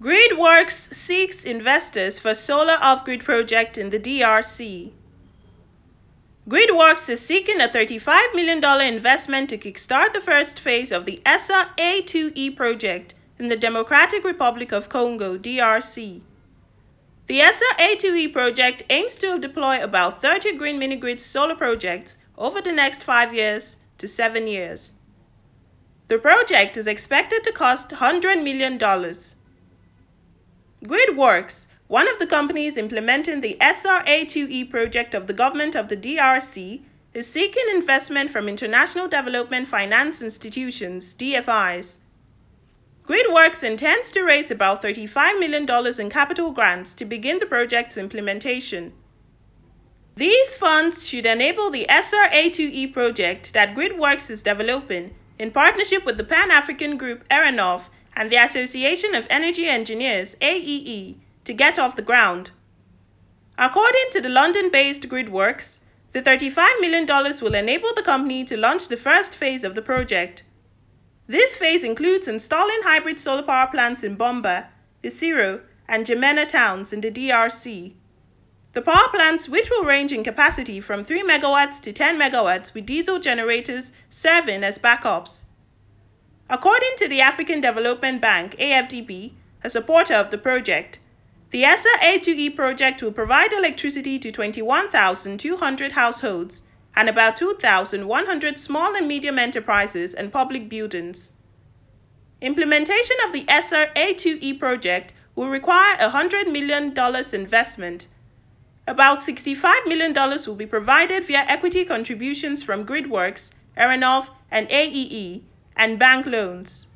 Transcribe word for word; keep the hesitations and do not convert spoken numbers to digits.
GridWorks seeks investors for solar off-grid project in the D R C. GridWorks is seeking a thirty-five million dollars investment to kickstart the first phase of the ESSA A two E project in the Democratic Republic of Congo, D R C. The ESSA A two E project aims to deploy about thirty green mini-grid solar projects over the next five years to seven years. The project is expected to cost one hundred million dollars. GridWorks, one of the companies implementing the ESSA A two E project of the government of the D R C, is seeking investment from international development finance institutions, D F Is. GridWorks intends to raise about thirty-five million dollars in capital grants to begin the project's implementation. These funds should enable the ESSA A two E project that GridWorks is developing in partnership with the Pan-African group ERANOV and the Association of Energy Engineers, A E E, to get off the ground. According to the London-based GridWorks, the thirty-five million dollars will enable the company to launch the first phase of the project. This phase includes installing hybrid solar power plants in Bomba, Isiro, and Gemena towns in the D R C. The power plants, which will range in capacity from three megawatts to ten megawatts with diesel generators serving as backups. According to the African Development Bank, A F D B, a supporter of the project, the ESSA A two E project will provide electricity to twenty-one thousand two hundred households and about two thousand one hundred small and medium enterprises and public buildings. Implementation of the ESSA A two E project will require a one hundred million dollars investment. About sixty-five million dollars will be provided via equity contributions from GridWorks, ERANOV, and A E E, and bank loans.